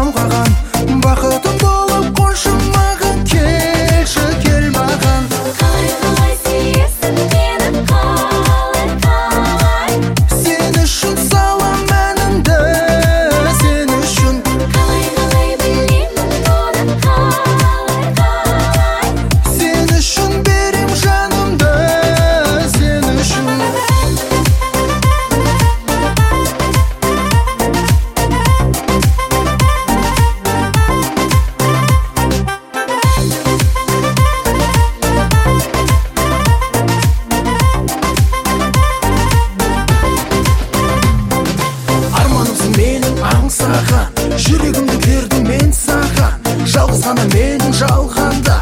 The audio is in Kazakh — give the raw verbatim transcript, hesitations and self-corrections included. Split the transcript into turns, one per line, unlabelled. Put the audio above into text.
жалғаған, бақытым болып қойшы маған, келші кел маған.
Қалай қалай сүйесің мені, қалай қалай,
Сен үшін салам әнімді, сен үшін.
қалай қалай білемін оны, қалай қалай.
Сен үшін берем жанымды, сен үшін. Арманымсың менің аңсаған, жүрегімді бердім мен саған, жалғыз ғана менің жалғанда.